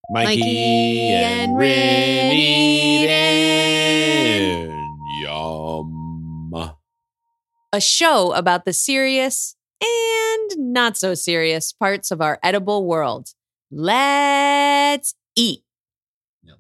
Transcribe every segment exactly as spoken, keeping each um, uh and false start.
Mikey, Mikey and Rin eating yum. A show about the serious and not so serious parts of our edible world. Let's eat. Yep.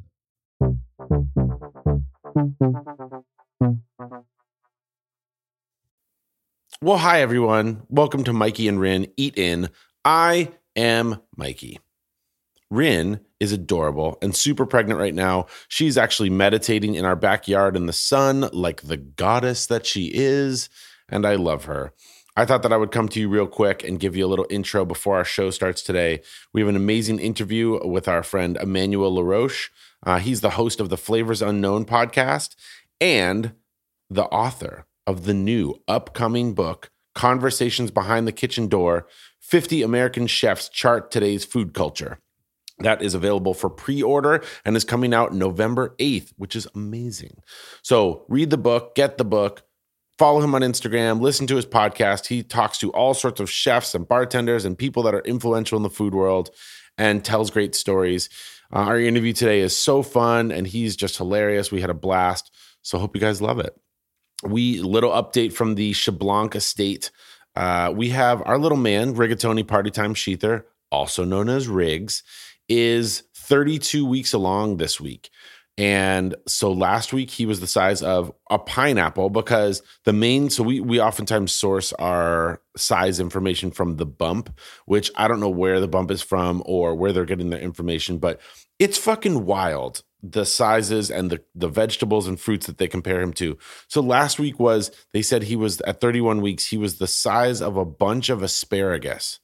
Well, hi, everyone. Welcome to Mikey and Rin Eat In. I am Mikey. Rin is adorable and super pregnant right now. She's actually meditating in our backyard in the sun like the goddess that she is, and I love her. I thought that I would come to you real quick and give you a little intro before our show starts today. We have an amazing interview with our friend Emmanuel LaRoche. Uh, he's the host of the Flavors Unknown podcast and the author of the new upcoming book, Conversations Behind the Kitchen Door, fifty American Chefs Chart Today's Food Culture. That is available for pre-order and is coming out November eighth, which is amazing. So read the book, get the book, follow him on Instagram, listen to his podcast. He talks to all sorts of chefs and bartenders and people that are influential in the food world and tells great stories. Uh, our interview today is so fun and he's just hilarious. We had a blast. So hope you guys love it. We, little update from the Chablanc estate. Uh, we have our little man, Rigatoni Party Time Sheether, also known as Riggs, is thirty-two weeks along this week. And so last week he was the size of a pineapple because the main, so we, we oftentimes source our size information from the bump, which I don't know where the bump is from or where they're getting their information, but it's fucking wild. The sizes and the, the vegetables and fruits that they compare him to. So last week was, they said he was at thirty-one weeks, he was the size of a bunch of asparagus.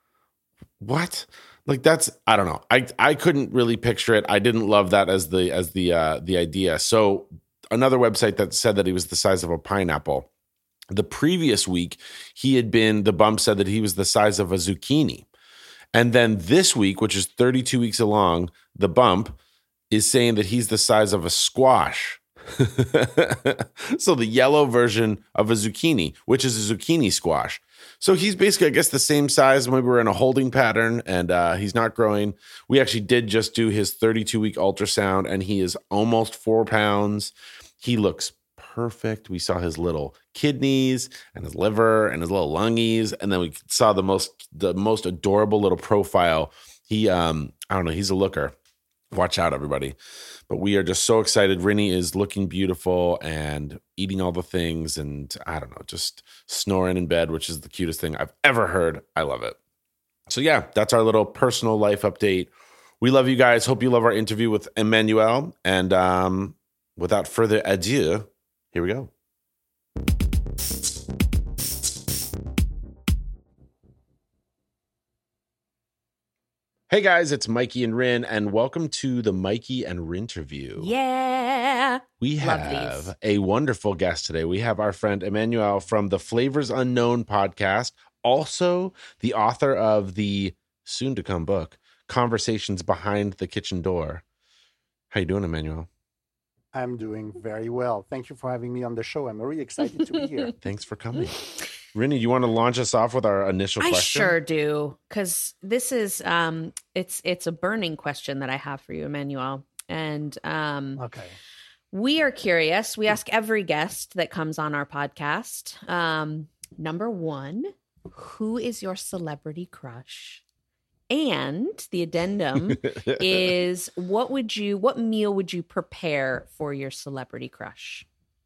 What? Like that's, I don't know. I, I couldn't really picture it. I didn't love that as the, as the, uh, the idea. So another website that said that he was the size of a pineapple. The previous week, he had been, the bump said that he was the size of a zucchini. And then this week, which is thirty-two weeks along, the bump is saying that he's the size of a squash. So the yellow version of a zucchini, which is a zucchini squash. So he's basically, I guess, the same size. Maybe we're in a holding pattern and uh, he's not growing. We actually did just do his thirty-two week ultrasound and he is almost four pounds. He looks perfect. We saw his little kidneys and his liver and his little lungies. And then we saw the most, the most adorable little profile. He, um, I don't know, he's a looker. Watch out, everybody. But we are just so excited. Rinny is looking beautiful and eating all the things and, I don't know, just snoring in bed, which is the cutest thing I've ever heard. I love it. So, yeah, that's our little personal life update. We love you guys. Hope you love our interview with Emmanuel. And um, without further ado, here we go. Hey guys, it's Mikey and Rin, and welcome to the Mikey and Rin interview. Yeah. We have a wonderful guest today. We have our friend Emmanuel from the Flavors Unknown podcast, also the author of the soon-to-come book, Conversations Behind the Kitchen Door. How you doing, Emmanuel? I'm doing very well. Thank you for having me on the show. I'm really excited to be here. Thanks for coming. Rinny, you want to launch us off with our initial question? I sure do, because this is um, it's it's a burning question that I have for you, Emmanuel. And um, okay, we are curious. We ask every guest that comes on our podcast. Um, number one, who is your celebrity crush? And the addendum is, what would you, what meal would you prepare for your celebrity crush?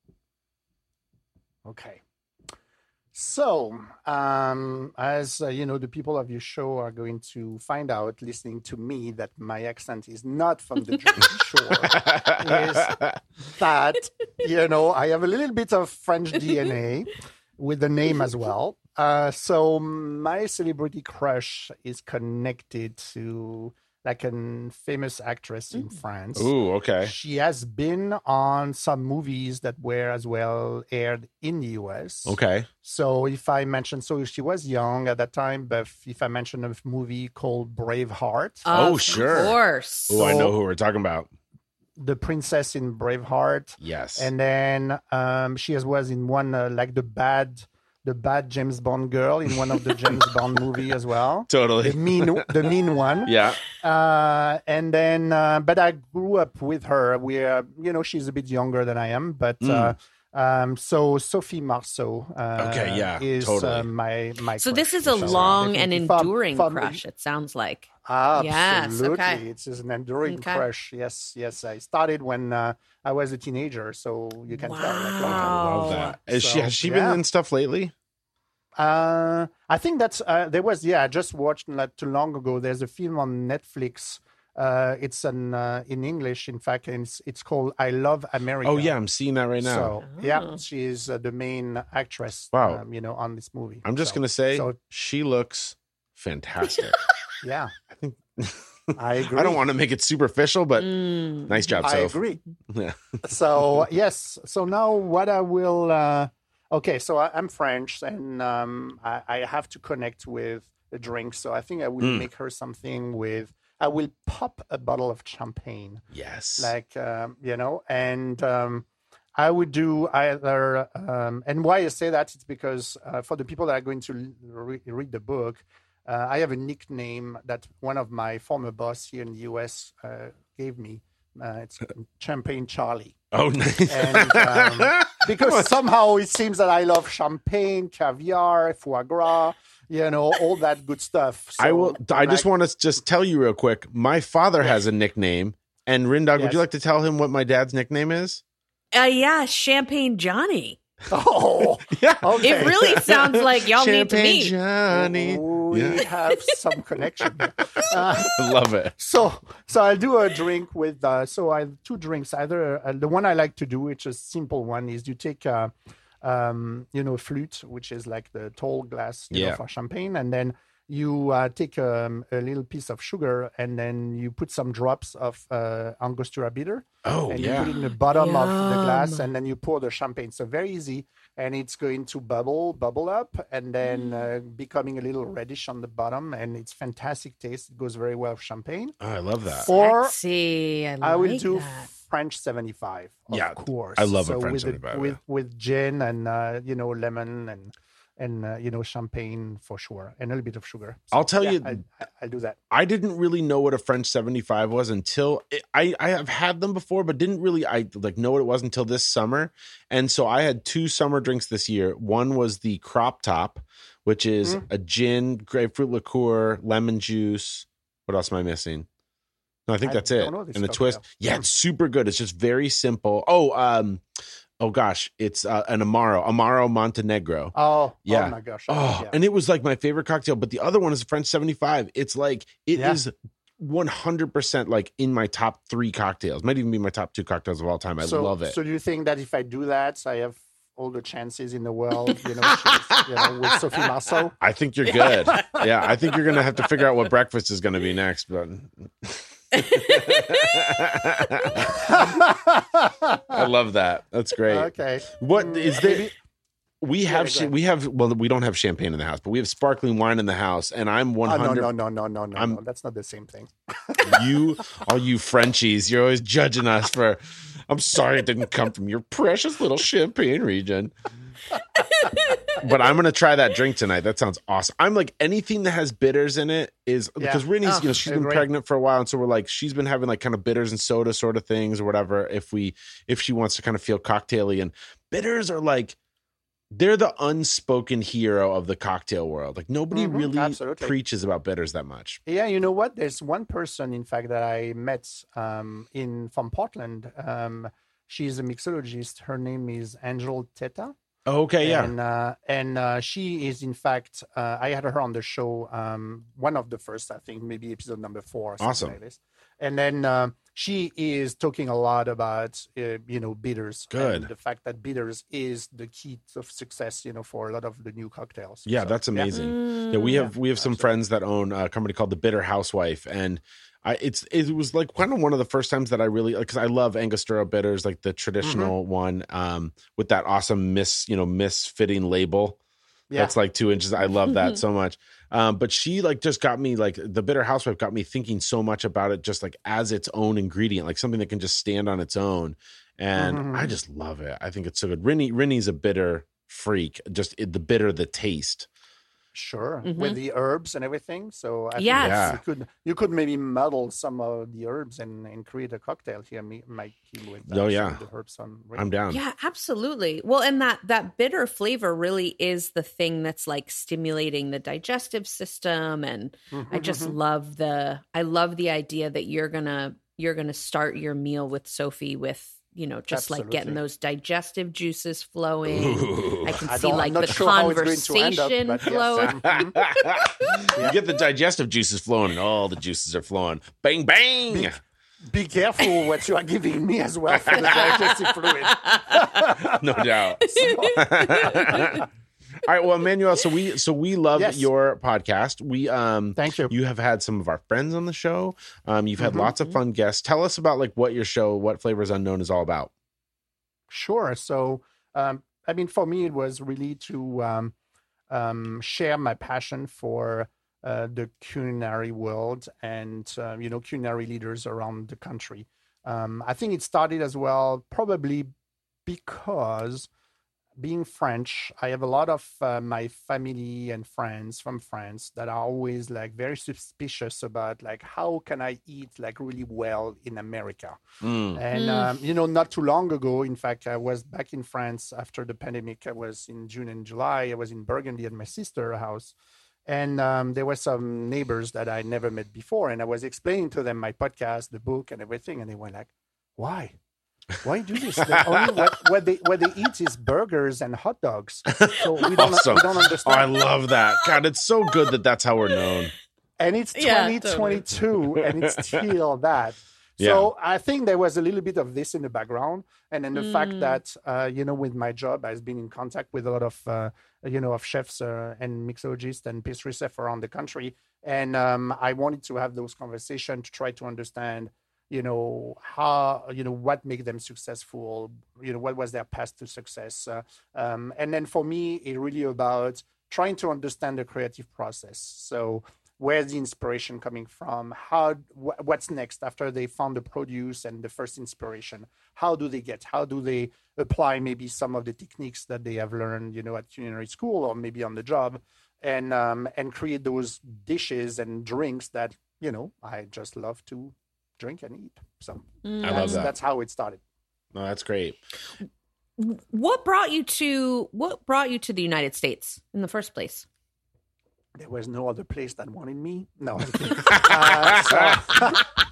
Okay. So, um, as uh, you know, the people of your show are going to find out, listening to me, that my accent is not from the Jersey Shore. Is that, you know, I have a little bit of French D N A with the name as well. Uh, so my celebrity crush is connected to like a famous actress in France. Ooh, okay. She has been on some movies that were as well aired in the U S. Okay. So if I mention, so she was young at that time, but if I mention a movie called Braveheart. Oh, of sure. Of course. Oh, I know who we're talking about. The princess in Braveheart. Yes. And then um, she as was in one, uh, like the bad the bad James Bond girl in one of the James Bond movie as well. Totally. The mean, the mean one. Yeah. Uh, and then, uh, but I grew up with her. We, uh, you know, she's a bit younger than I am, but uh, um, so Sophie Marceau. Uh, Okay, yeah, is totally. uh, my my. So crush, this is a for sure. long and Definitely. Fun- enduring fun- crush, it sounds like. Absolutely, Yes, okay. it's an enduring Okay. crush. Yes, yes. I started when uh, I was a teenager, so you can tell. Like, long time I ago. love that. Is she, So, has she yeah. been in stuff lately? Uh, I think that's uh, there was yeah. I just watched not too long ago. There's a film on Netflix. Uh, it's an uh, in English, in fact, and it's, it's called "I Love America." Oh, yeah. I'm seeing that right now. So yeah, Oh. she is uh, the main actress. Wow. Um, you know, on this movie. I'm just So- going to say So she looks fantastic. yeah, I think. I agree. I don't want to make it superficial, but Mm. nice job, I Soph. agree. Yeah. So yes. So now what I will. Uh, okay, so I, I'm French, and um, I, I have to connect with a drink. So I think I will Mm. make her something with. I will pop a bottle of champagne. Yes. like um, you know and um, I would do either um, and why I say that is because uh, for the people that are going to re- read the book, uh, I have a nickname that one of my former boss here in the U S uh, gave me. Uh, it's Champagne Charlie. oh, nice. And um, because somehow it seems that I love champagne, caviar, foie gras, you know, all that good stuff. I will. So, I just like- want to just tell you real quick. My father has a nickname, and Rindog, would Yes. you like to tell him what my dad's nickname is? Uh, yeah, Champagne Johnny. Oh, Yeah. okay. It really sounds like y'all need to Champagne meet. Johnny. We Yeah. have some connection. here. Uh, I love it. so, so I'll do a drink with. Uh, so I have two drinks. Either uh, the one I like to do, which is a simple one, is you take, uh, um, you know, flute, which is like the tall glass, you Yeah. know, for champagne, and then you uh, take um, a little piece of sugar, and then you put some drops of uh, Angostura bitter, Oh, and you yeah. put it in the bottom of the glass, Yum. and then you pour the champagne. So very easy, and it's going to bubble, bubble up, and then uh, becoming a little reddish on the bottom, and it's fantastic taste. It goes very well with champagne. Oh, I love that. Or Sexy. I, I will like do that. French seventy-five. Of Yeah, course. I love a so French with seventy-five, with yeah. with gin and uh, you know lemon and and uh, you know champagne for sure, and a little bit of sugar. So, I'll tell yeah, you- I, I, I'll do that. I didn't really know what a French seventy-five was until I I have had them before, but didn't really I like know what it was until this summer. And so I had two summer drinks this year. One was the Crop Top, which is Mm. a gin, grapefruit liqueur, lemon juice. What else am I missing? No, I think I that's don't it. know this And a cocktail. twist. Yeah, it's super good. It's just very simple. Oh, um, oh gosh, it's uh, an Amaro, Amaro Montenegro. Oh, Yeah. oh my gosh. Oh, yeah. and it was like my favorite cocktail. But the other one is a French seventy-five. It's like it Yeah. is one hundred percent like in my top three cocktails. Might even be my top two cocktails of all time. I so, love it. So do you think that if I do that, I have all the chances in the world, you know, she's, you know with Sophie Marceau? I think you're good. Yeah, I think you're gonna have to figure out what breakfast is gonna be next. But I love that. That's great. Okay. What Mm, is there? maybe- We have go sh- ahead. we have well we don't have champagne in the house, but we have sparkling wine in the house, and I'm one Oh, no, hundred. no, no, no, no, no, I'm- no. That's not the same thing. You, all you Frenchies, you're always judging us for. I'm sorry it didn't come from your precious little Champagne region. But I'm gonna try that drink tonight. That sounds awesome. I'm like anything that has bitters in it is Yeah. because Rinny's, Oh, you know, she's I been agree. pregnant for a while, and so we're like, she's been having like kind of bitters and soda sort of things or whatever. If we, if she wants to kind of feel cocktaily, and bitters are like. They're the unspoken hero of the cocktail world. Like nobody Mhm, really absolutely. preaches about bitters that much. Yeah, you know what? There's one person, in fact, that I met um, in from Portland. Um, she's a mixologist. Her name is Angel Teta. Okay, yeah. And uh, and uh, she is, in fact, uh, I had her on the show, um, one of the first, I think, maybe episode number four. Or something Awesome. Like this. And then um she is talking a lot about, uh, you know, bitters. Good. And the fact that bitters is the key of success, you know, for a lot of the new cocktails. Yeah, So, that's amazing. Mm. Yeah, we have Yeah, we have some absolutely. friends that own a company called the Bitter Housewife, and I it's it was like kind of one of the first times that I really because I love Angostura bitters, like the traditional Mm-hmm. one, um, with that awesome miss you know misfitting label. Yeah. That's like two inches. I love that so much. Um, but she like just got me like the Bitter Housewife got me thinking so much about it just like as its own ingredient, like something that can just stand on its own. And Mhm. I just love it. I think it's so good. Rinny Rinny's a bitter freak. Just it, the bitter, the taste. Sure, Mhm. with the herbs and everything. So I think Yes. that's- Yeah. you could you could maybe muddle some of the herbs and, and create a cocktail here. Me, my team with that. Oh, some yeah. of the herbs on. I'm down. Yeah, absolutely. Well, and that that bitter flavor really is the thing that's like stimulating the digestive system, and I just Mhm. love the I love the idea that you're gonna you're gonna start your meal with Sophie with, you know, just like getting Absolutely. those digestive juices flowing. Ooh. I can I see don't- I'm like not the sure how it's going to end up, conversation but yes. flowing. You get the digestive juices flowing, and all the juices are flowing. Bang, bang. Be careful what you are giving me as well for the digestive fluid. No doubt. All right, well, Emmanuel, so we so we love Yes. your podcast. We um Thank you. you have had some of our friends on the show. Um, you've had Mhm. lots of fun guests. Tell us about like what your show, what Flavors Unknown is all about. Sure. So, um, I mean, for me, it was really to um, um, share my passion for uh, the culinary world and, uh, you know, culinary leaders around the country. Um, I think it started as well, probably because being French, I have a lot of uh, my family and friends from France that are always like very suspicious about like, how can I eat like really well in America? Mm. And, Mm. um, you know, not too long ago, in fact, I was back in France after the pandemic. I was in June and July. I was in Burgundy at my sister's house. And um, there were some neighbors that I never met before. And I was explaining to them my podcast, the book, and everything. And they were like, why? Why do this? They only what, what they what they eat is burgers and hot dogs. So we don't, Awesome. we don't Oh, I understand. love that. God, it's so good that that's how we're known. And it's Yeah, twenty twenty-two and it's still that. Yeah. So I think there was a little bit of this in the background. And then the fact Mm. that, uh, you know, with my job, I've been in contact with a lot of, uh, you know, of chefs uh, and mixologists and pastry chefs around the country. And um, I wanted to have those conversations to try to understand, you know, how, you know, what make them successful, you know, what was their path to success. Uh, um, and then for me, it really about trying to understand the creative process. So where's the inspiration coming from? How, wh- what's next after they found the produce and the first inspiration? How do they get, how do they apply maybe some of the techniques that they have learned, you know, at culinary school or maybe on the job, and, um, and create those dishes and drinks that, you know, I just love to drink and eat. So Mm. I love that's, that. that's how it started. No, that's great. What brought you to what brought you to the United States in the first place? There was no other place that wanted me. No, I'm kidding. uh, so,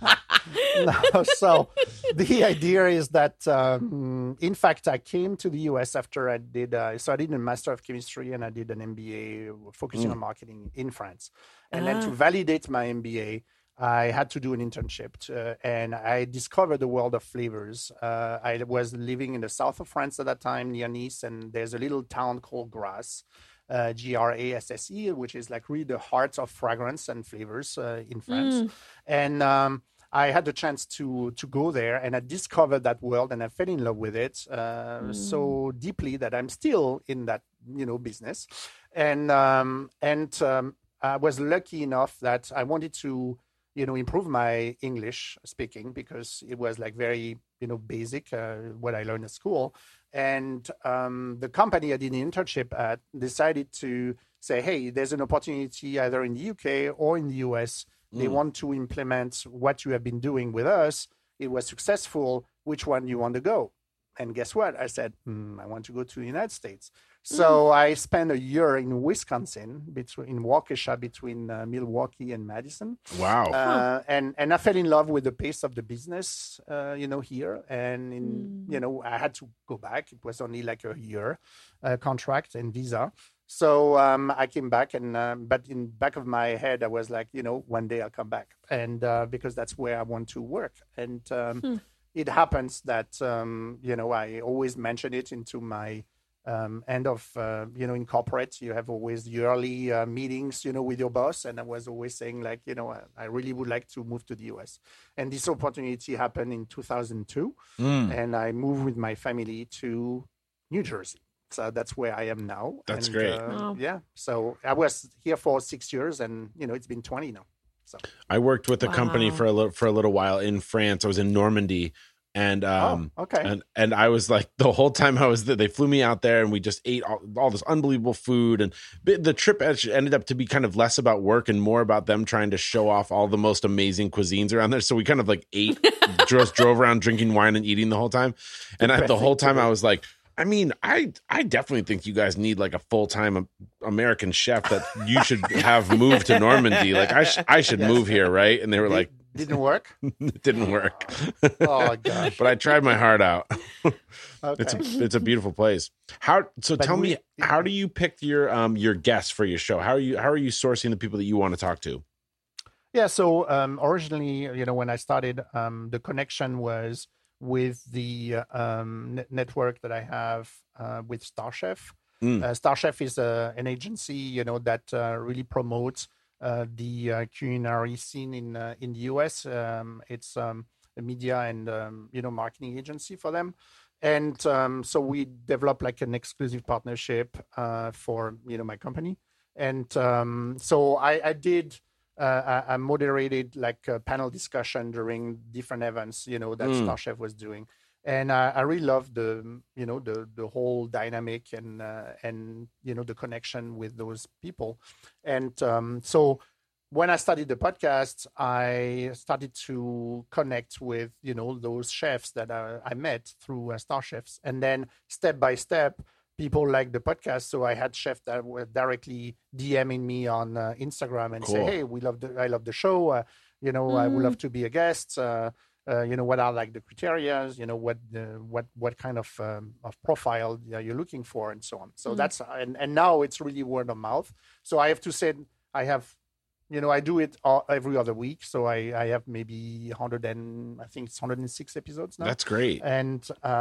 no, so the idea is that, um, in fact, I came to the U S after I did, uh, so I did a Master of Chemistry and I did an M B A focusing Mm. on marketing in France. And then to Ah. validate my M B A, I had to do an internship to, and I discovered the world of flavors. Uh, I was living in the south of France at that time near Nice, and there's a little town called Grasse. Uh, G R A S S E, which is like really the heart of fragrance and flavors uh, in France. Mm. And um, I had the chance to to go there, and I discovered that world, and I fell in love with it uh, Mm. so deeply that I'm still in that you know business. And um, and um, I was lucky enough that I wanted to you know improve my English speaking because it was like very you know basic uh, what I learned at school. And um, the company I did an internship at decided to say, hey, there's an opportunity either in the U K or in the U S. They Mm. want to implement what you have been doing with us. It was successful. Which one do you want to go? And guess what? I said, hmm, I want to go to the United States. So I spent a year in Wisconsin, between in Waukesha, between uh, Milwaukee and Madison. Wow. Uh, and and I fell in love with the pace of the business, uh, you know, here. And in Mm. you know, I had to go back. It was only like a year uh, contract and visa. So um, I came back, and um, but in back of my head, I was like, you know, one day I'll come back, and uh, because that's where I want to work. And um, Hmm. it happens that um, you know I always mention it into my um, end of uh, you know in corporate. You have always yearly uh, meetings, you know, with your boss, and I was always saying like, you know, I, I really would like to move to the U S. And this opportunity happened in two thousand two, Mm. and I moved with my family to New Jersey. So that's where I am now. That's And, great. uh, Wow. Yeah. So I was here for six years, and you know, it's been twenty now. So I worked with a company Wow. for a little for a little while in France. I was in Normandy, And um oh, okay. and and I was like, the whole time I was there, they flew me out there and we just ate all, all this unbelievable food. And the trip ended up to be kind of less about work and more about them trying to show off all the most amazing cuisines around there. So we kind of like ate, just drove around drinking wine and eating the whole time. And I, the whole time I was like, I mean, I I definitely think you guys need like a full-time American chef that you should have moved to Normandy. Like I, sh- I should yes. move here, right? And they were like, didn't work. It didn't work. Oh gosh! But I tried my heart out. Okay. It's a it's a beautiful place. How so? But tell we, me, how do you pick your um your guests for your show? How are you how are you sourcing the people that you want to talk to? Yeah. So um, originally, you know, when I started, um, the connection was with the um, net- network that I have uh, with Star Chef. Mm. Uh, Star Chef is uh, an agency, you know, that uh, really promotes uh, the uh, culinary scene in uh, in the U S. Um, it's um, a media and um, you know marketing agency for them, and um, so we developed like an exclusive partnership uh, for you know my company, and um, so I, I did. Uh, I, I moderated like a panel discussion during different events, you know, that mm. Star Chef was doing, and I, I really loved the, you know, the the whole dynamic and uh, and you know the connection with those people, and um, so when I started the podcast, I started to connect with you know those chefs that I, I met through uh, Star Chefs, and then step by step. People like the podcast, so I had chefs that were directly DMing me on uh, Instagram and cool. say, "Hey, we love the, I love the show. Uh, you know, mm. I would love to be a guest. Uh, uh, you know, what are like the criteria? You know, what uh, what what kind of um, of profile are you looking for, and so on. So mm. that's and and now it's really word of mouth. So I have to say, I have, you know, I do it all, every other week. So I I have maybe one hundred and I think it's one hundred six episodes now. That's great. And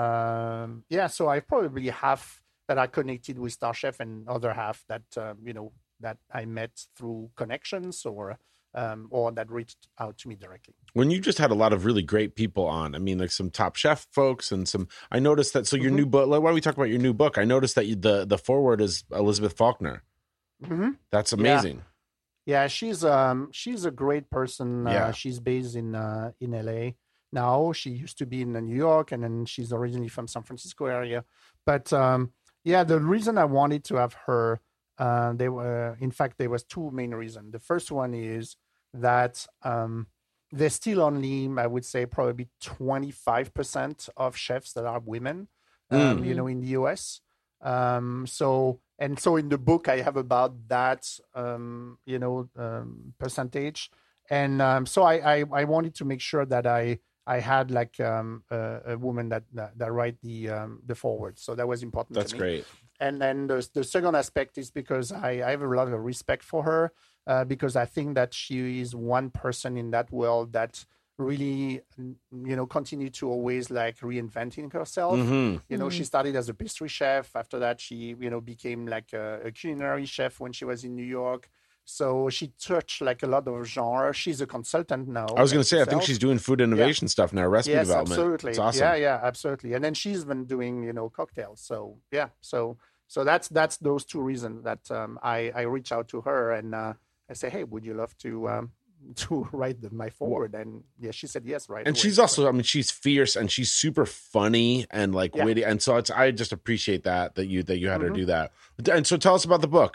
um, yeah, so I probably have. That I connected with Star Chef and other half that um, you know that I met through connections or um, or that reached out to me directly. When you just had a lot of really great people on, I mean, like some Top Chef folks and some. I noticed that. So your mm-hmm. new book. Why don't we talk about your new book? I noticed that you, the the foreword is Elizabeth Faulkner. Mm-hmm. That's amazing. Yeah. yeah, she's um she's a great person. Yeah. Uh, she's based in uh, in L A now. She used to be in New York, and then she's originally from San Francisco area, but. Um, Yeah, the reason I wanted to have her, uh, they were, in fact, there was two main reasons. The first one is that um, there's still only, I would say, probably twenty-five percent of chefs that are women, um, mm-hmm. you know, in the U S. Um, so, and so in the book, I have about that, um, you know, um, percentage. And um, so I, I, I wanted to make sure that I, I had like um, a, a woman that, that that write the um, the forward, so that was important. That's to me. great. And then the the second aspect is because I, I have a lot of respect for her uh, because I think that she is one person in that world that really you know continue to always like reinventing herself. Mm-hmm. You know, mm-hmm. she started as a pastry chef. After that, she you know became like a, a culinary chef when she was in New York. So she touched like a lot of genre. She's a consultant now. I was going to say, herself. I think she's doing food innovation yeah. stuff now, recipe yes, development. Absolutely. It's awesome. Yeah, yeah, absolutely. And then she's been doing, you know, cocktails. So yeah, so so that's that's those two reasons that um, I I reach out to her and uh, I say, hey, would you love to um, to write the, my forward? And yeah, she said yes, right. And away. she's also, I mean, she's fierce and she's super funny and like yeah. witty. And so it's I just appreciate that that you that you had mm-hmm. her do that. And so tell us about the book.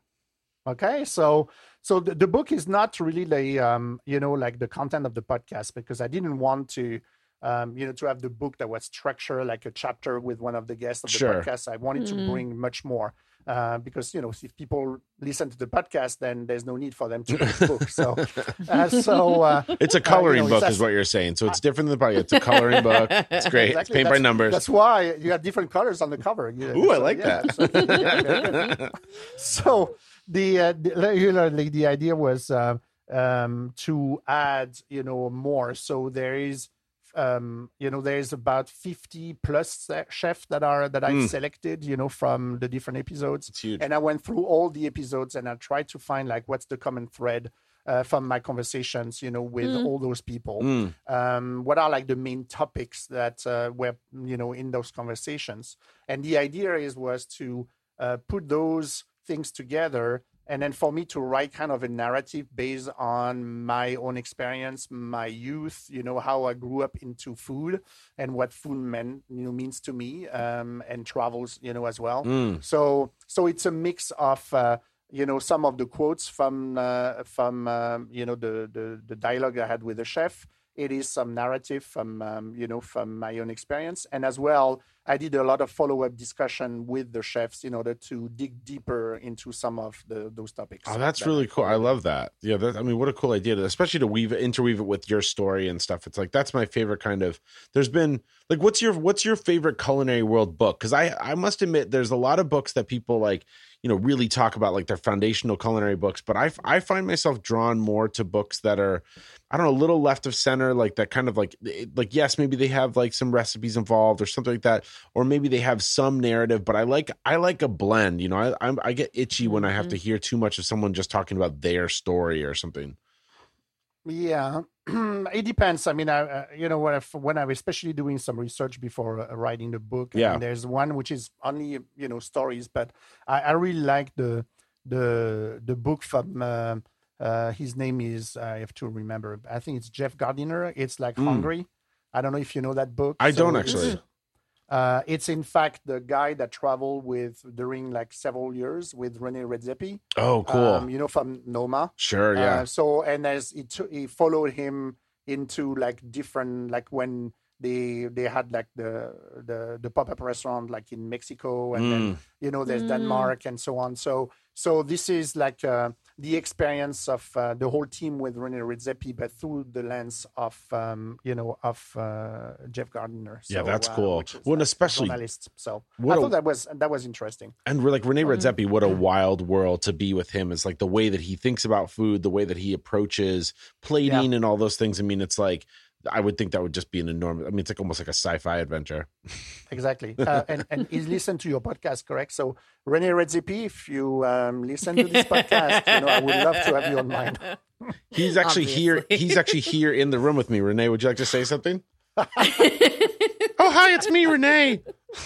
Okay, so so the, the book is not really the um, you know like the content of the podcast because I didn't want to um, you know to have the book that was structured like a chapter with one of the guests of the sure. podcast. I wanted mm-hmm. to bring much more uh, because you know if people listen to the podcast, then there's no need for them to read the book. So uh, so uh, it's a coloring uh, you know, book, is what you're saying. So it's different than the podcast. It's a coloring book. It's great. Exactly. It's paint that's, by numbers. That's why you have different colors on the cover. You, Ooh, so, I like yeah, that. So, yeah, so the, uh, the you know like the idea was uh, um, to add you know more. So there is um, you know there's about fifty plus chefs that are that I've mm. selected you know from the different episodes. It's huge. And I went through all the episodes and I tried to find like what's the common thread. Uh, from my conversations, you know, with mm. all those people, mm. um, what are like the main topics that uh, were, you know, in those conversations? And the idea is was to uh, put those things together and then for me to write kind of a narrative based on my own experience, my youth, you know, how I grew up into food and what food meant, you know, means to me, um, and travels, you know, as well. Mm. So, so it's a mix of, uh, you know, some of the quotes from, uh, from, um, you know, the, the, the dialogue I had with the chef. It is some narrative from, um, you know, from my own experience. And as well, I did a lot of follow-up discussion with the chefs in order to dig deeper into some of the, those topics. Oh, that's that really I cool. I covered. love that. Yeah, that, I mean, what a cool idea, to, especially to weave it, interweave it with your story and stuff. It's like, that's my favorite kind of, there's been like, what's your, what's your favorite culinary world book? Cause I, I must admit there's a lot of books that people like, you know, really talk about, like their foundational culinary books, but I, I find myself drawn more to books that are, I don't know, a little left of center, like that kind of like, like, yes, maybe they have like some recipes involved or something like that, or maybe they have some narrative, but I like, I like a blend, you know, I, I'm, I get itchy when I have to hear too much of someone just talking about their story or something. Yeah, it depends. I mean, I, uh, you know, when I, when I'm especially doing some research before uh, writing the book, Yeah. and there's one which is only, you know, stories, but I, I really like the the the book from uh, uh, his name is, I have to remember, I think it's Jeff Gardiner. It's like Mm. Hungry. I don't know if you know that book. I So don't it's- actually. Uh, it's in fact the guy that traveled with during like several years with Rene Redzepi. Oh, cool. Um, you know, from Noma. Sure. Yeah. Uh, so and as he t- he followed him into like different, like when they they had like the the the pop up restaurant like in Mexico, and then Mm. you know there's Mm. Denmark and so on. So so this is like uh, the experience of uh, the whole team with Rene Redzepi, but through the lens of um, you know of uh, Jeff Gardiner. Yeah, So, that's uh, cool. which is, Well, and like, a especially- journalist. So what I a- thought that was that was interesting. And we're like Rene Um, Redzepi, what a wild world to be with him. Is like the way that he thinks about food, the way that he approaches plating and all those things. I mean, it's like, I would think that would just be an enormous, I mean, it's like almost like a sci-fi adventure. Exactly. Uh, and, and he's listened to your podcast, correct? So, Rene Redzepi, if you um, listen to this podcast, you know, I would love to have you on mine. He's actually here. Obviously. He's actually here in the room with me. Renee, would you like to say something? Oh, hi, it's me, Renee.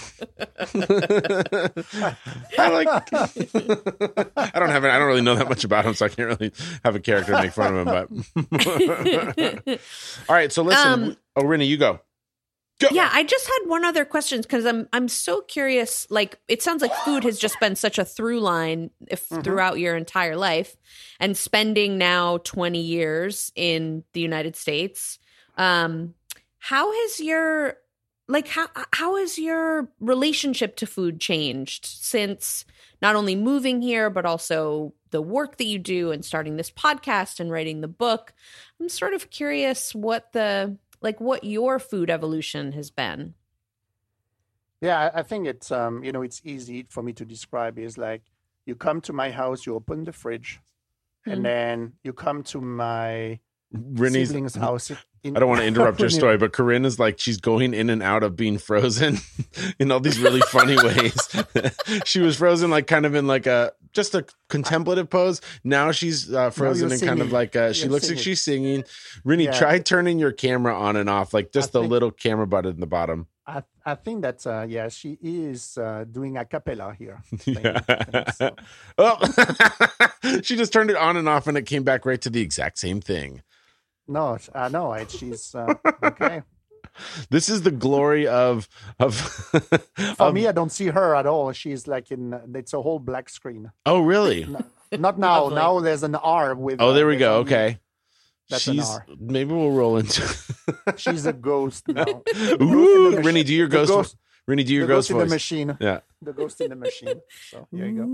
I like. I don't have. I don't really know that much about him, so I can't really have a character to make fun of him. But all right, so listen. Um, oh, Renee, you go. Go. Yeah, I just had one other question because I'm I'm so curious. Like, it sounds like food has just been such a through line if throughout your entire life, and spending now twenty years in the United States. Um, how has your like how how has your relationship to food changed since not only moving here but also the work that you do and starting this podcast and writing the book? I'm sort of curious what the like what your food evolution has been. Yeah, I, I think it's, um, you know, it's easy for me to describe. Is like you come to my house, you open the fridge, Mhm. and then you come to my Renee's. siblings' house. In, I don't want to interrupt your When you- story, but Corinne is like, she's going in and out of being frozen in all these really funny ways. She was frozen, like kind of in like a, just a contemplative pose. Now she's uh, frozen you're in kind of singing. like a, she You're looks like singing. she's singing. Rennie, Yeah. try turning your camera on and off, like just I the think- little camera button in the bottom. I, I think that, uh, yeah, she is uh, doing a cappella here. Yeah. So- Oh, she just turned it on and off and it came back right to the exact same thing. No, I know. it. She's uh, okay. This is the glory of, of, For of- me, I don't see her at all. She's like in. It's a whole black screen. oh, really? Not now. Lovely. Now there's an R with. Oh, there we there's go. only- Okay. That's an She's R. maybe we'll roll into. She's a ghost now. Ooh, The Rennie, do your the ghost. ghost- Rennie, do your the ghost, ghost in the voice. machine. Yeah, The ghost in the machine. So here you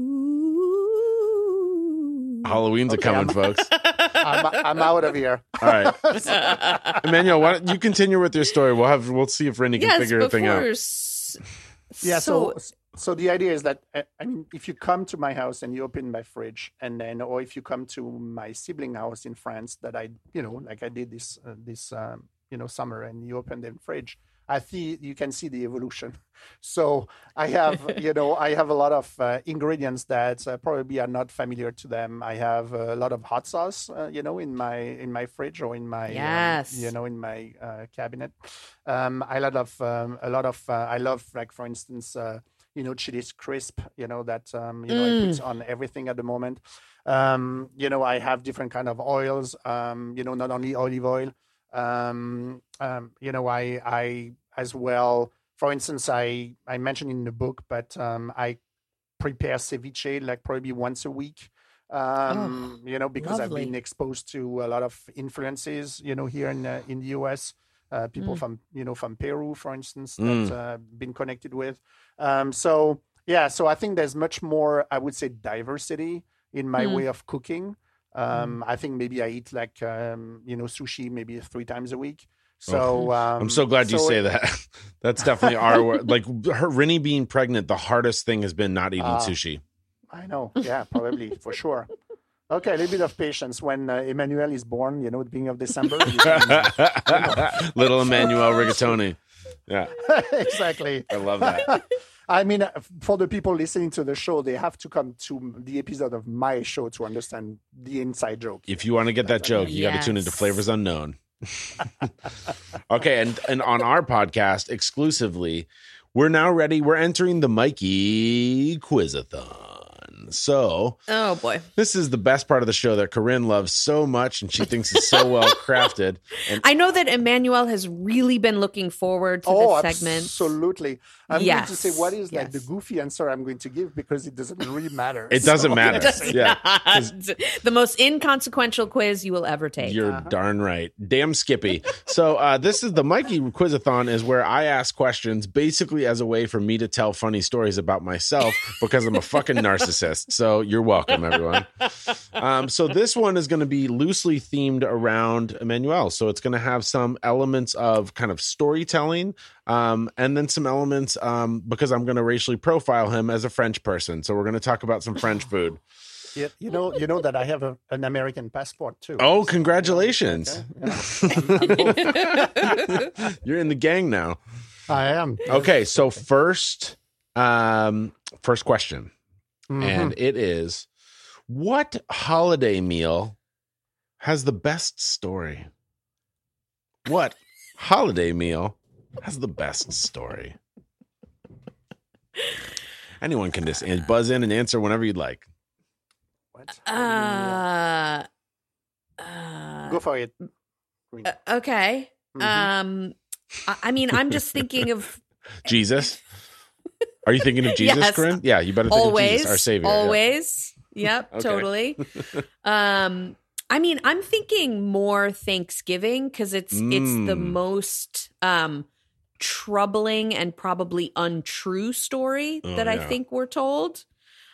Halloween's Okay, a coming, I'm- folks. go. I'm, I'm out of here. All right, Emmanuel, why don't you continue with your story? We'll have we'll see if Rennie can yes, figure a thing before out. s- Yeah. so, So, so the idea is that uh, I mean, if you come to my house and you open my fridge, and then, or if you come to my sibling house in France, that I, you know, like I did this uh, this um, you know summer, and you open the fridge, I see you can see the evolution. So I have, you know, I have a lot of uh, ingredients that uh, probably are not familiar to them. I have a lot of hot sauce, uh, you know, in my in my fridge or in my um, Yes. you know, in my uh, cabinet. Um, I lot of um, a lot of uh, I love, like, for instance, uh, you know, chili's crisp, you know, that um, you know I put on everything at the moment. Um, you know, I have different kind of oils. Um, you know, not only olive oil. Um, um, you know, I I as well. For instance, I I mentioned in the book, but um, I prepare ceviche like probably once a week. Um, Oh, you know, because I've lovely. been exposed to a lot of influences. You know, here in uh, in the U S. Uh, people Mm. from you know from Peru, for instance, Mm. that uh, been connected with. Um, so yeah, so I think there's much more, I would say, diversity in my Mm. way of cooking. Um, I think maybe I eat like um, you know sushi maybe three times a week. So um, I'm so glad you so say it- that. That's definitely our wor- like her Rennie being pregnant. The hardest thing has been not eating Ah. sushi. I know, yeah, probably for sure. Okay, a little bit of patience. When uh, Emmanuel is born, you know, the beginning of December. you can, uh, Little Emmanuel Rigatoni. Yeah, exactly. I love that. I mean, uh, for the people listening to the show, they have to come to the episode of my show to understand the inside joke. If you want to get that joke, you got to tune into Yes. Flavors Unknown. Okay, and and on our podcast exclusively, we're now ready. We're entering the Mikey Quizathon. So Oh boy. this is the best part of the show that Corinne loves so much, and she thinks is so well crafted. And I know that Emmanuel has really been looking forward to Oh, this segment. absolutely. I'm going to say Yes, what is like yes. the goofy answer I'm going to give because it doesn't really matter. it doesn't So- matter. Does Yeah, not. The most inconsequential quiz you will ever take. you're Uh-huh. darn right. Damn Skippy. So uh, this is the Mikey Quizathon, is where I ask questions basically as a way for me to tell funny stories about myself because I'm a fucking narcissist. So you're welcome, everyone. Um, so this one is going to be loosely themed around Emmanuel. So it's going to have some elements of kind of storytelling, um, and then some elements um, because I'm going to racially profile him as a French person. So we're going to talk about some French food. Yeah, you know, you know that I have a, an American passport too. Oh, So, congratulations. okay, yeah. I'm- I'm both. You're in the gang now. I am. Okay, so first, um, first question, Mhm. and it is: what holiday meal has the best story? What holiday meal has the best story? Anyone can just an- buzz in and answer whenever you'd like. What? Uh, uh, Go for it. Green. uh, okay. Mhm. Um, I, I mean, I'm just thinking of Jesus? Are you thinking of Jesus, Yes. Corinne? Yeah, you better think always, of Jesus, our Savior. yeah. always. Yep, Okay. totally. Um, I mean, I'm thinking more Thanksgiving because it's it's the Mm. most um troubling and probably untrue story Oh, that I yeah. think we're told.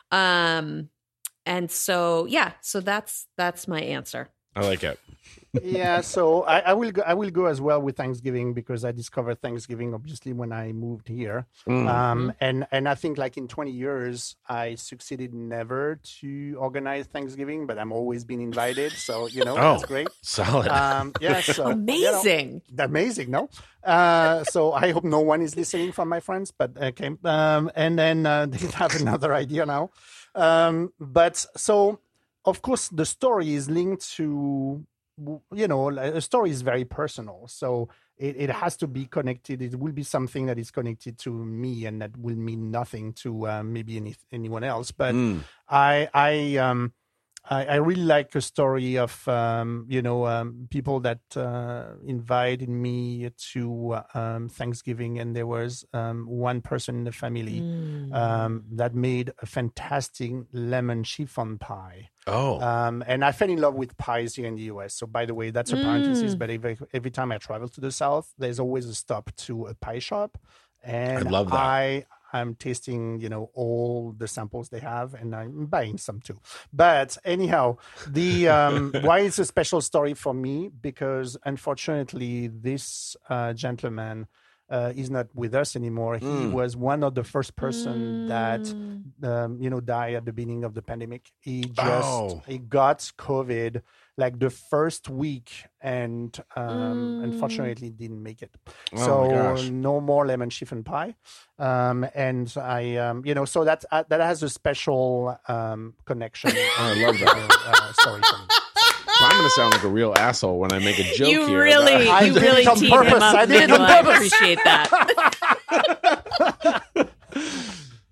Um, and so yeah, so that's that's my answer. I like it. Yeah, so I, I will go. I will go as well with Thanksgiving because I discovered Thanksgiving obviously when I moved here. Mm. Um, and and I think like in twenty years, I succeeded never to organize Thanksgiving, but I'm always been invited. So you know Oh. that's great. Solid. Um, yeah, so, you know, Amazing. amazing, no? Uh, so I hope no one is listening from my friends, but okay. Um, and then uh, they have another idea now. Um, but so of course the story is linked to, you know, a story is very personal. So it, it has to be connected. It will be something that is connected to me and that will mean nothing to uh, maybe any, anyone else. But Mm. I, I, um, I, I really like a story of, um, you know, um, people that uh, invited me to uh, um, Thanksgiving, and there was um, one person in the family Mm. um, that made a fantastic lemon chiffon pie. Oh. Um, and I fell in love with pies here in the U S. So, by the way, that's a parenthesis. Mm. But every, every time I travel to the South, there's always a stop to a pie shop. And I love that. I am tasting, you know, all the samples they have, and I'm buying some too. But anyhow, the um, why it's a special story for me because unfortunately, this uh, gentleman. Uh, is not with us anymore. He Mm. was one of the first person that Mm. um, you know, die at the beginning of the pandemic. He just Oh. he got COVID like the first week, and um, Mm. unfortunately didn't make it. Oh so my gosh. no more lemon chiffon pie. Um, and I, um, you know, so that uh, that has a special um, connection. I love that. Uh, sorry. For me. I'm going to sound like a real asshole when I make a joke You here. really, I you did it really on teed him purpose. up, I did it on Emmanuel. I purpose. appreciate that.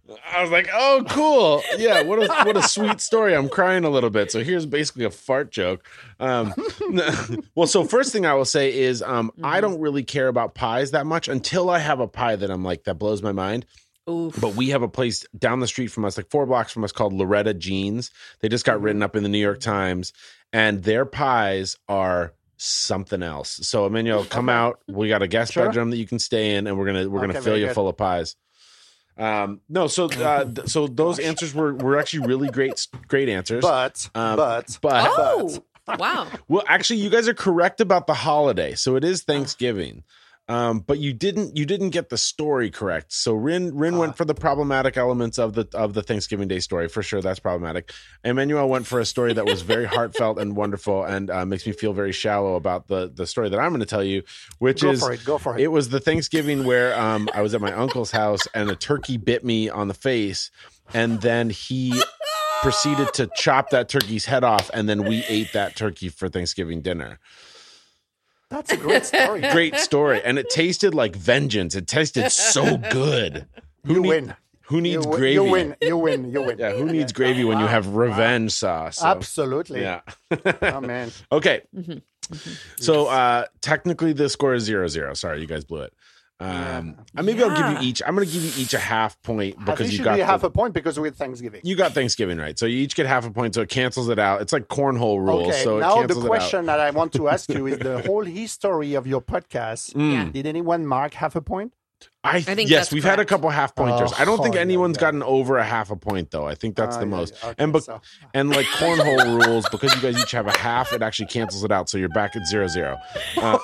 was like, oh, cool. Yeah, what a what a sweet story. I'm crying a little bit. So here's basically a fart joke. Um, well, so first thing I will say is um, mm-hmm. I don't really care about pies that much until I have a pie that I'm like, that blows my mind. Oof. But we have a place down the street from us, like four blocks from us, called Loretta Jeans. They just got written up in the New York Times, and their pies are something else. So Emmanuel, come okay. out. We got a guest sure. bedroom that you can stay in, and we're gonna we're okay, gonna fill you good. full of pies. Um, no, so uh, th- so those Gosh. answers were were actually really great great answers. But um, but but oh but. wow. Well, actually, you guys are correct about the holiday. So it is Thanksgiving. Um, but you didn't you didn't get the story correct. So Rin Rin uh, went for the problematic elements of the of the Thanksgiving Day story. For sure, that's problematic. Emmanuel went for a story that was very heartfelt and wonderful, and uh, makes me feel very shallow about the the story that I'm going to tell you, which go is for it, go for it. It was the Thanksgiving where um, I was at my uncle's house and a turkey bit me on the face, and then he proceeded to chop that turkey's head off, and then we ate that turkey for Thanksgiving dinner. That's a great story. Great story. And it tasted like vengeance. It tasted so good. Who you need, win. Who needs you, gravy? You win. You win. You win. Yeah, who needs yeah. gravy when wow. you have revenge wow. sauce? So. Absolutely. Yeah. Oh, man. Okay. Mm-hmm. Mm-hmm. So uh, technically the score is zero zero. Sorry, you guys blew it. Um, yeah. Maybe yeah. I'll give you each. I'm going to give you each a half point because you got be the, half a point because we're Thanksgiving. You got Thanksgiving right, so you each get half a point. So it cancels it out. It's like cornhole rules. Okay. So now it the question that I want to ask you is the whole history of your podcast. Mm. Did anyone mark half a point? I, I think yes, we've correct. had a couple half pointers. Oh, I don't think oh, anyone's yeah, gotten over a half a point though. I think that's oh, the yeah, most. okay, and be- so. and like cornhole rules, because you guys each have a half, it actually cancels it out, so you're back at zero zero. Uh,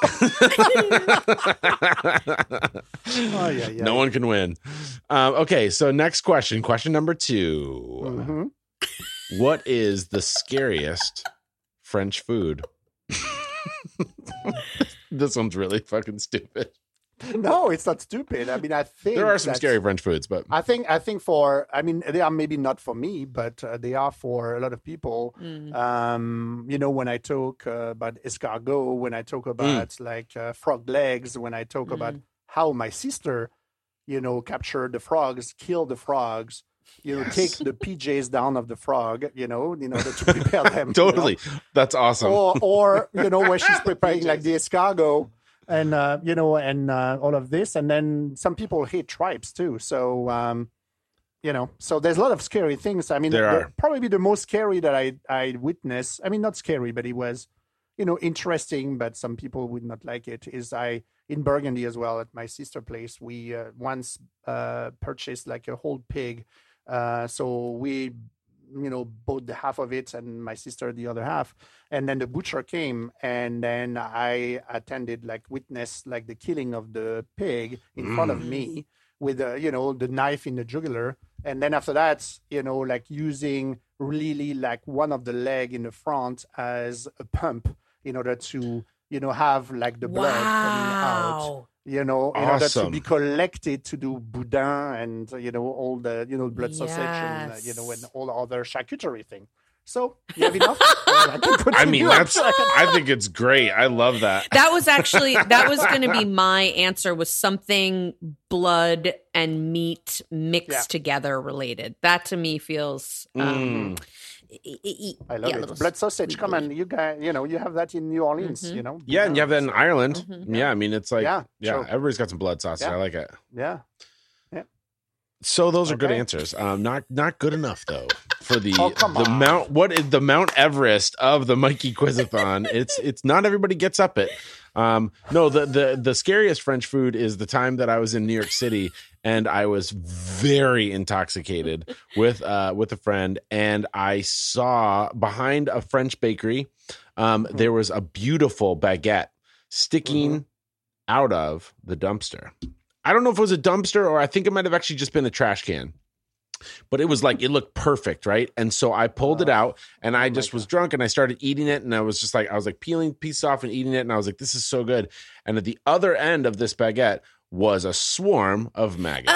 oh, yeah, yeah. No one can win. Um, okay, so next question, question number two. Mm-hmm. What is the scariest French food? This one's really fucking stupid. No, it's not stupid. I mean, I think there are some scary French foods, but I think I think for I mean they are maybe not for me, but uh, they are for a lot of people. Mm. Um, you know, when I talk uh, about escargot, when I talk about mm. like uh, frog legs, when I talk mm. about how my sister, you know, captured the frogs, killed the frogs, you know, yes. take the P Js down of the frog, you know, in order to prepare them. Totally, you know? That's awesome. Or, or you know, where she's preparing like the escargot. And, uh, you know, and uh, all of this. And then some people hate tribes, too. So, um, you know, so there's a lot of scary things. I mean, there the, are. probably the most scary that I, I witnessed, I mean, not scary, but it was, you know, interesting, but some people would not like it, is I, in Burgundy as well, at my sister place, we uh, once uh, purchased like a whole pig. Uh, so we... you know, bought the half of it and my sister the other half. And then the butcher came and then I attended, like, witness, like, the killing of the pig in mm. front of me with, the, you know, the knife in the jugular. And then after that, you know, like, using really, like, one of the leg in the front as a pump in order to, you know, have, like, the blood wow. coming out. You know, in awesome. order to be collected to do boudin and, you know, all the, you know, blood sausage yes. and, uh, you know, and all the other charcuterie thing. So, you have enough? I, I mean, that's, I think it's great. I love that. That was actually, that was going to be my answer, was something blood and meat mixed yeah. together related. That to me feels... Um, mm. I love yeah, it. Blood sausage. Come on, you guys. You know, you have that in New Orleans. Mm-hmm. You know. Yeah, and you have that in Ireland. Mm-hmm. Yeah, I mean, it's like, yeah, yeah true. everybody's got some blood sausage. Yeah. I like it. Yeah, yeah. So those are okay. good answers. Um, not not good enough though for the oh, come the on. Mount. What is the Mount Everest of the Mikey Quizathon? it's it's not everybody gets up it. Um, no, the the the scariest French food is the time that I was in New York City and I was very intoxicated with uh with a friend, and I saw behind a French bakery, um, mm-hmm. there was a beautiful baguette sticking mm-hmm. out of the dumpster. I don't know if it was a dumpster or I think it might have actually just been a trash can. But it was like, it looked perfect, right? And so I pulled it out and I just was drunk and I started eating it. And I was just like, I was like peeling pieces off and eating it. And I was like, this is so good. And at the other end of this baguette was a swarm of maggots.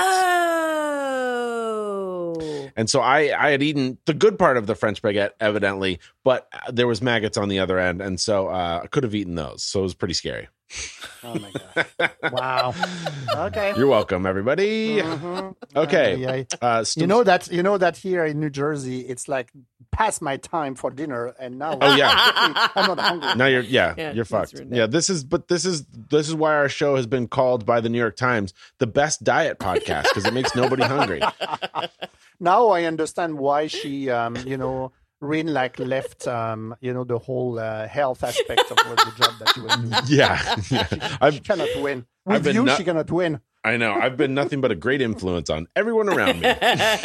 Oh. And so I, I had eaten the good part of the French baguette, evidently, but there was maggots on the other end. And so uh, I could have eaten those. So it was pretty scary. Oh my gosh! Wow. Okay. You're welcome, everybody. Mhm. Okay. Yeah, yeah. Uh, You st- know that you know that here in New Jersey, it's like past my time for dinner, and now Oh, yeah. I'm not hungry. Now you're yeah, Yeah, you're that's fucked. ridiculous. Yeah, this is but this is this is why our show has been called by the New York Times the best diet podcast because it makes nobody hungry. Now I understand why she, um, you know, Rin like left, um, you know, the whole uh, health aspect of what the job that she was doing. Yeah, yeah. She I've cannot win. I've With been you, nu- she cannot win. I know I've been nothing but a great influence on everyone around me.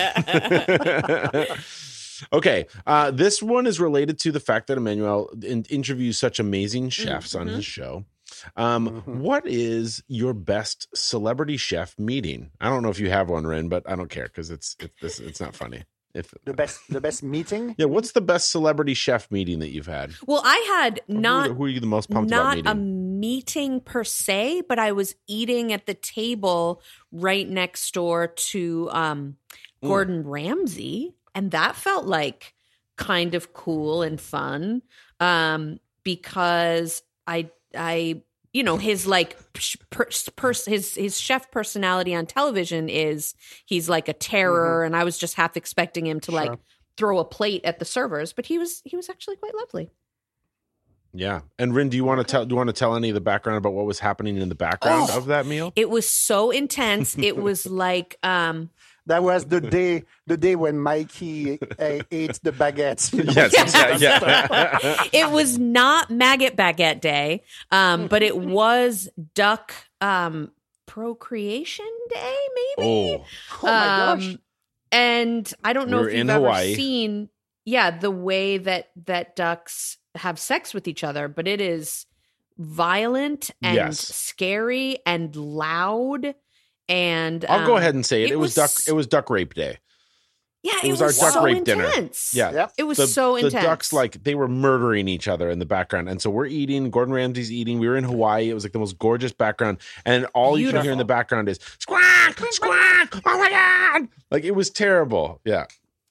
Okay, uh, this one is related to the fact that Emmanuel in- interviews such amazing chefs on Mhm. his show. Um, Mhm. What is your best celebrity chef meeting? I don't know if you have one, Rin, but I don't care because it's it's this it's not funny. If The best, the best meeting. yeah, what's the best celebrity chef meeting that you've had? Well, I had Who are not the- who are you the most pumped about not meeting? a meeting per se, but I was eating at the table right next door to um, Mm. Gordon Ramsay, and that felt like kind of cool and fun um, because I I you know his like per, per, his his chef personality on television is he's like a terror, and I was just half expecting him to like Sure. throw a plate at the servers, but he was he was actually quite lovely. Yeah, and Rin, do you want to tell? Do you want to tell any of the background about what was happening in the background Oh. of that meal? It was so intense. It was like um That was the day, the day when Mikey uh, ate the baguettes. you know? Yes, exactly. Yeah. it was not maggot baguette day, um, but it was duck um procreation day, maybe. Oh, Oh my gosh! Um, and I don't know We were if you've in ever Hawaii. seen, yeah, the way that that ducks have sex with each other, but it is violent and Yes. scary and loud. And I'll go um, ahead and say it. It, it was, was- duck. It was duck rape day. yeah, it it, was was, our duck so rape dinner. intense. Yeah. Yep. It was the, so the intense. ducks like they were murdering each other in the background, and so we're eating. Gordon Ramsay's eating. We were in Hawaii. It was like the most gorgeous background, and all you can hear in the background is squawk, squawk. Oh my god! Like it was terrible. Yeah.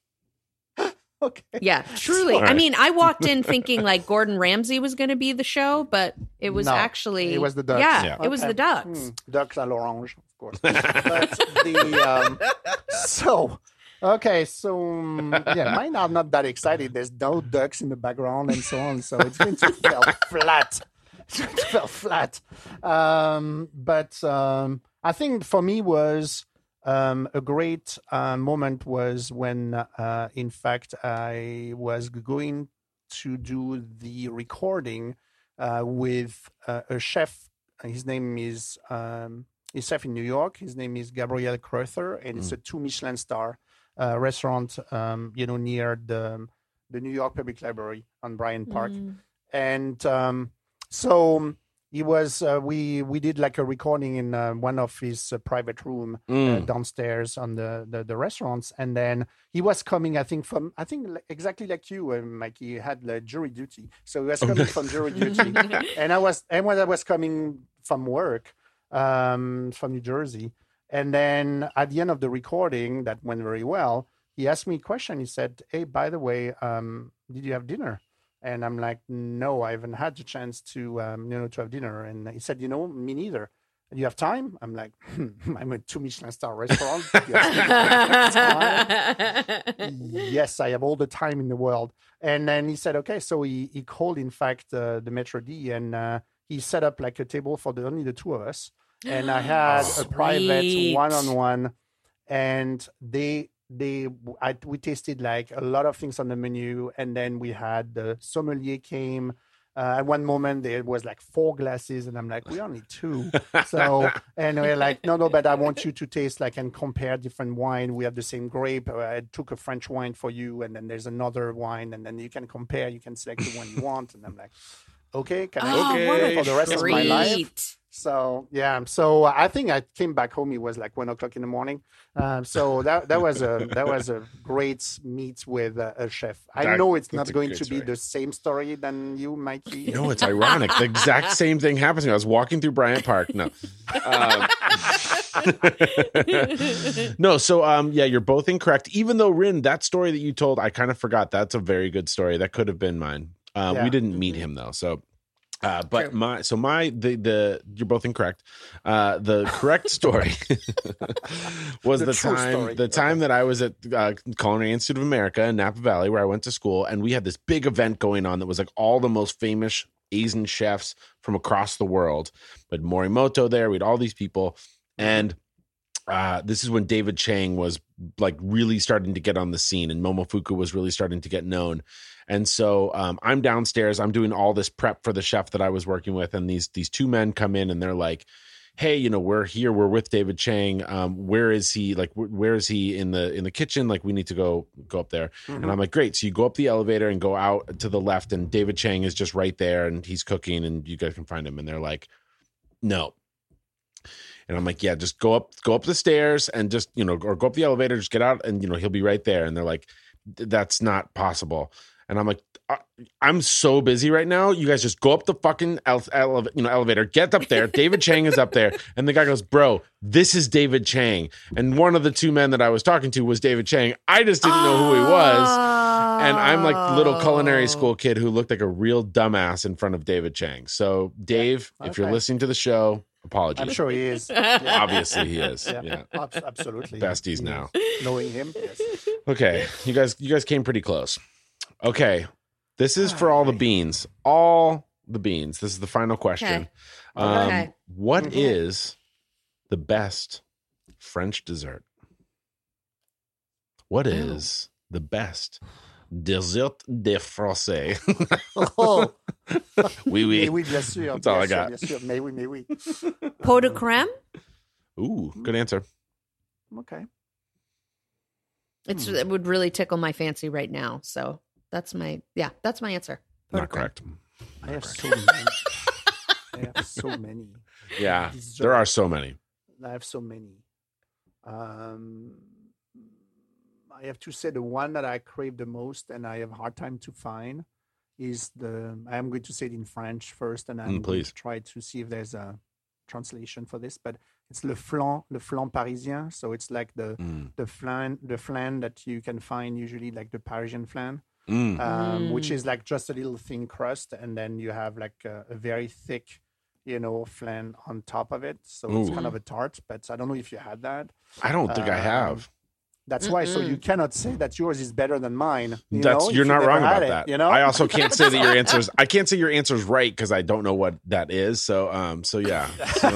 Okay. Yeah, truly. All right. I mean, I walked in thinking like Gordon Ramsay was going to be the show, but it was No, actually it was the ducks. Yeah, Yeah. it was Okay. the ducks. Hmm, ducks à l'orange, of course. But the um, so okay, so um, yeah, mine are not that excited. There's no ducks in the background and so on, so it's going to fell flat. It's going to fell flat. Um, but um, I think for me was um, a great uh, moment was when, uh, in fact, I was going to do the recording uh, with uh, a chef. His name is um, he's chef in New York. His name is Gabriel Crother, and it's a two Michelin star uh, restaurant. Um, you know, near the the New York Public Library on Bryant Park, Mm. and um, so he was. Uh, we we did like a recording in uh, one of his uh, private room uh, Mm. downstairs on the, the the restaurants, and then he was coming. I think from I think li- exactly like you, uh, Mikey. He had like, jury duty, so he was coming from jury duty, and I was and when I was coming from work um, from New Jersey, and then at the end of the recording that went very well, he asked me a question. He said, "Hey, by the way, um, did you have dinner?" And I'm like, "No, I haven't had the chance to um, you know to have dinner." And he said, "You know, me neither. You have time?" I'm like, hmm, "I'm a two Michelin star restaurant. You have time?" Yes, I have all the time in the world. And then he said, okay. So he, he called, in fact, uh, the Metro D, and uh, he set up like a table for the only the two of us. And I had a private Sweet. one-on-one, and they they I, we tasted like a lot of things on the menu, and then we had the sommelier came. Uh, at one moment there was like four glasses, and I'm like, we only two. So and we're like, no, no, but I want you to taste like and compare different wine. We have the same grape. Uh, I took a French wine for you, and then there's another wine, and then you can compare. You can select the one you want, and I'm like, okay, can I Oh, eat what it a for the rest of my life? treat. So yeah, so I think I came back home. It was like one o'clock in the morning. Um, so that that was a that was a great meet with a, a chef. I That- know it's that's not a going good to be story. the same story than you, Mikey. You know, it's ironic. The exact same thing happens to me. I was walking through Bryant Park. No. Um, no, so um, yeah, you're both incorrect. Even though Rin, that story that you told, I kind of forgot. That's a very good story. That could have been mine. Um, Yeah. We didn't meet him though. So Uh, but True. my so my the the you're both incorrect. Uh, the correct story was The the, true time story. the time that I was at uh, Culinary Institute of America in Napa Valley, where I went to school, and we had this big event going on that was like all the most famous Asian chefs from across the world. We had Morimoto there. We had all these people, and uh, this is when David Chang was like really starting to get on the scene, and Momofuku was really starting to get known. And so um, I'm downstairs. I'm doing all this prep for the chef that I was working with, and these these two men come in, and they're like, "Hey, you know, we're here. We're with David Chang. Um, where is he? Like, wh- where is he in the in the kitchen? Like, we need to go go up there." Mhm. And I'm like, "Great!" So you go up the elevator and go out to the left, and David Chang is just right there, and he's cooking, and you guys can find him. And they're like, "No." And I'm like, "Yeah, just go up go up the stairs and just you know, or go up the elevator, just get out, and you know, he'll be right there." And they're like, "That's not possible." And I'm like, I'm so busy right now. You guys just go up the fucking ele- ele- you know elevator, get up there. David Chang is up there. And the guy goes, "Bro, this is David Chang." And one of the two men that I was talking to was David Chang. I just didn't know who he was. And I'm like the little culinary school kid who looked like a real dumbass in front of David Chang. So Dave, Yeah, if you're okay. listening to the show, apologies. I'm sure he is. Yeah. Obviously he is. Yeah, Yeah. abs- absolutely. Besties He now. is. Knowing him, yes. Okay, you guys, you guys came pretty close. Okay, this is for all the beans, all the beans. This is the final question. Okay. Um, Okay. What Mhm. is the best French dessert? What is the best dessert des Français? Oh, Oui, oui. mais oui, bien sûr. That's all bien I sûr, got. Bien sûr. Mais oui, mais oui. Pot de creme. Ooh, good answer. Okay. It's Hmm. it would really tickle my fancy right now. So that's my yeah, that's my answer. Pot de Not creme. correct. I have so many. I have so many. Yeah, Dessert. there are so many. I have so many. Um, I have to say the one that I crave the most and I have a hard time to find is the. I am going to say it in French first, and I'm Mm, going please. to try to see if there's a translation for this. But it's le flan, le flan parisien. So it's like the Mm. the flan, the flan that you can find usually like the Parisian flan, Mm. um, which Mm. is like just a little thin crust, and then you have like a, a very thick, you know, flan on top of it. So it's Ooh. kind of a tart, but I don't know if you had that. I don't think I Um, have. That's why. So you cannot say that yours is better than mine. You That's know, if you're you not never wrong had about it, that. You know, I also can't say that your answers. I can't say your answer's right because I don't know what that is. So um. So yeah. So,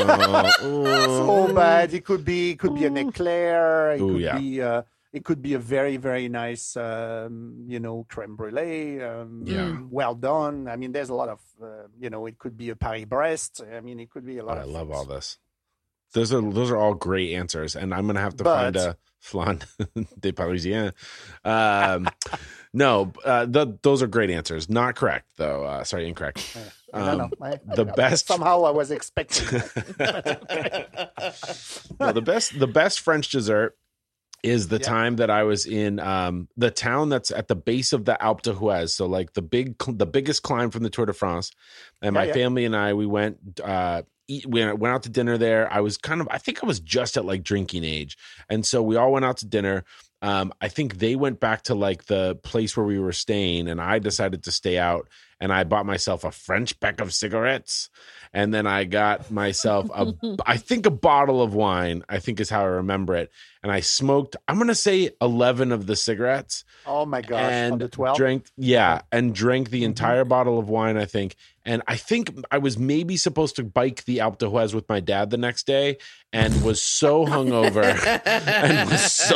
so bad. It could be. It could be an eclair. It Ooh, could yeah. be. Uh, it could be a very very nice, um, you know, creme brulee. Um, Yeah. Well done. I mean, there's a lot of. Uh, you know, it could be a Paris Brest. I mean, it could be a lot. I of love things. all this. Those are those are all great answers, and I'm gonna have to find But- a flan des Parisiens. Um, no, uh, the, those are great answers. Not correct though. Uh, sorry, incorrect. Yeah. I don't Um, know. I- the best- Somehow I was expecting. that. No, the best the best French dessert is the Yeah. time that I was in um, the town that's at the base of the Alpe d'Huez. So like the big the biggest climb from the Tour de France. And Yeah, my yeah. family and I we went uh eat, we went out to dinner there. I was kind of I think I was just at like drinking age. And so we all went out to dinner. Um, I think they went back to like the place where we were staying, and I decided to stay out. And I bought myself a French pack of cigarettes, and then I got myself a, I think a bottle of wine. I think is how I remember it. And I smoked. I'm gonna say eleven of the cigarettes, Oh my gosh! On and the twelve. drank. Yeah, and drank the Mhm. entire bottle of wine. I think, and I think I was maybe supposed to bike the Alpe d'Huez with my dad the next day, and was so hungover and was so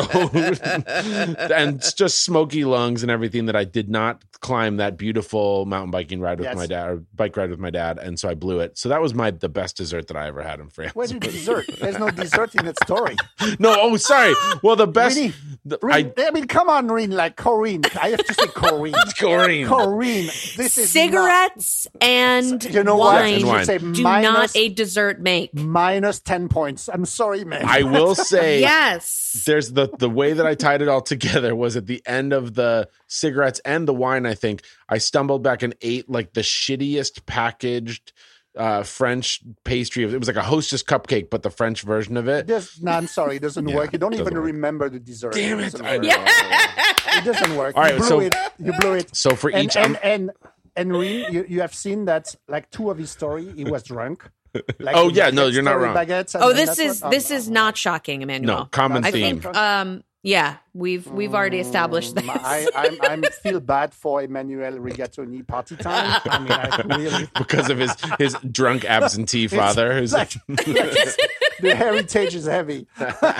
and just smoky lungs and everything that I did not climb that beautiful mountain biking ride with Yes. my dad or bike ride with my dad, and so I blew it. So that was my the best dessert that I ever had in France. Where's the dessert? There's no dessert in that story. No, oh sorry. Well, the best. Really? the- Rin, I I, mean, come on, Rin, like Corinne. I have to say Corinne. Corinne. Corinne. This is Cigarettes and not, you know what? wine And You wine. say do minus, not a dessert make. minus ten points. I'm sorry, man. I will say. Yes. There's the the way that I tied it all together was at the end of the cigarettes and the wine. I think I stumbled back and ate like the shittiest packaged uh, French pastry. It was like a Hostess cupcake, but the French version of it. This, no, I'm sorry. It doesn't Yeah, work. You don't doesn't even work. remember the dessert. Damn it, doesn't I work. know. It doesn't work. All right, you blew so- it. You blew it. So for And, each, I'm- and, and, and Rin, you, you have seen that like two of his story, he was drunk. Like Oh, the yeah, no, baguette you're not story, wrong. baguettes, and Oh, then this that's is what- this oh, is no, not shocking, Emmanuel. No, common That's I theme. think um yeah, we've we've already established this. Mm, I I'm, I'm feel bad for Emmanuel Rigatoni party time. I mean, I really because of his his drunk absentee father. Who's like, the heritage is heavy.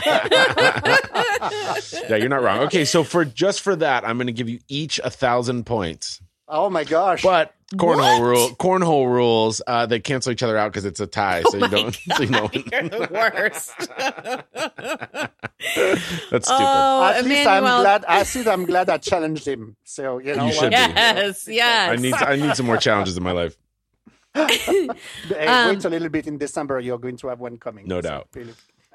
yeah, you're not wrong. Okay, so for just for that, I'm going to give you each a thousand points. Oh my gosh! But cornhole What? rule, cornhole rules, uh, they cancel each other out because it's a tie. So you my don't. So you know, You're the worst. that's stupid. Oh, At least I'm Emmanuel. glad. I see. I'm glad I challenged him. So you know You what? should be. Yes, yes. I need I need some more challenges in my life. Hey, Um, wait a little bit. In December, you're going to have one coming. No So, doubt. really-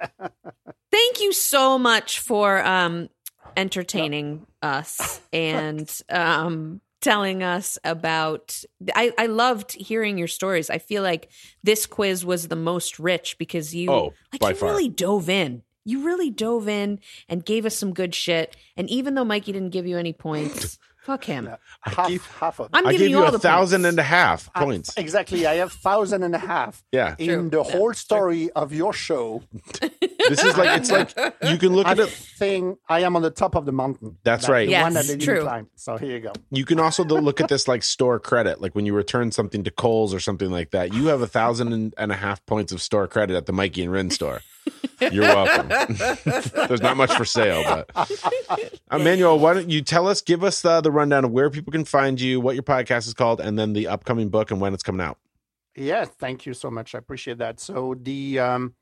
Thank you so much for um entertaining us and um telling us about I, I loved hearing your stories. I feel like this quiz was the most rich because you Oh, like by you far. really dove in. You really dove in and gave us some good shit. And even though Mikey didn't give you any points, fuck him. half, gave- half of. I'm I giving gave you you all a the thousand points. and a half Ah, points. Exactly. I have thousand and a half. Yeah, In True. the Yeah. whole story of your show, this is like it's like you can look I at it. think I am on the top of the mountain. That's That- right. The one Yes, that they true. didn't climb. So here you go. You can also do- look at this like store credit, like when you return something to Kohl's or something like that. You have a thousand and- and a half points of store credit at the Mikey and Rin store. You're welcome. There's not much for sale, but Emmanuel, why don't you tell us, give us the, the rundown of where people can find you, what your podcast is called, and then the upcoming book and when it's coming out. Yeah, thank you so much. I appreciate that. So the um,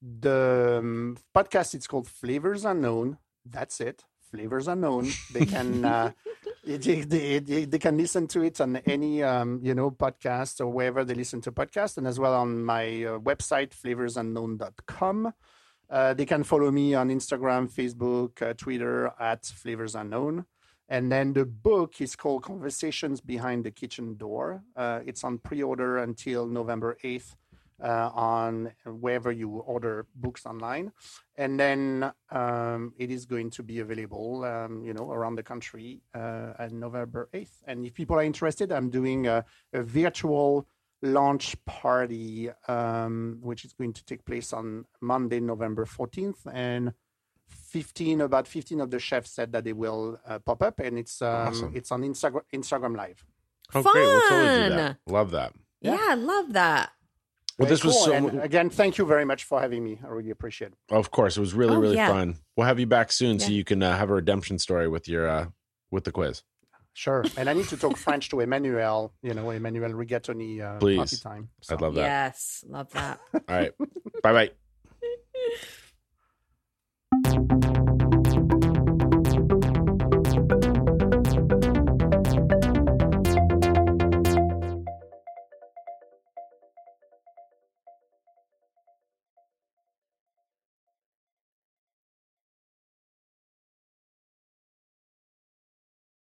the um, podcast it's called Flavors Unknown. That's it. Flavors Unknown. They can uh, they, they, they, they can listen to it on any um, you know podcast or wherever they listen to podcasts, and as well on my uh, website flavors unknown dot com. Uh, they can follow me on Instagram, Facebook, uh, Twitter at Flavors Unknown. And then the book is called Conversations Behind the Kitchen Door. Uh, it's on pre-order until November eighth uh, on wherever you order books online. And then um, it is going to be available, um, you know, around the country uh, on November eighth. And if people are interested, I'm doing a, a virtual launch party, um, which is going to take place on Monday, November fourteenth. And fifteen about fifteen of the chefs said that they will uh, pop up, and it's um, Awesome. it's on Instagram Instagram Live. Oh, great. We'll totally do Fun. that. Love that. Yeah, I love that. Well, Very this was cool. so. And again, thank you very much for having me. I really appreciate it. Of course, it was really, Oh, really yeah. fun. We'll have you back soon so Yeah. you can uh, have a redemption story with your uh, with the quiz. Sure. And I need to talk French to Emmanuel, you know, Emmanuel Rigatoni uh, Please. party time. So. I'd love that. Yes, love that. All right. Bye bye.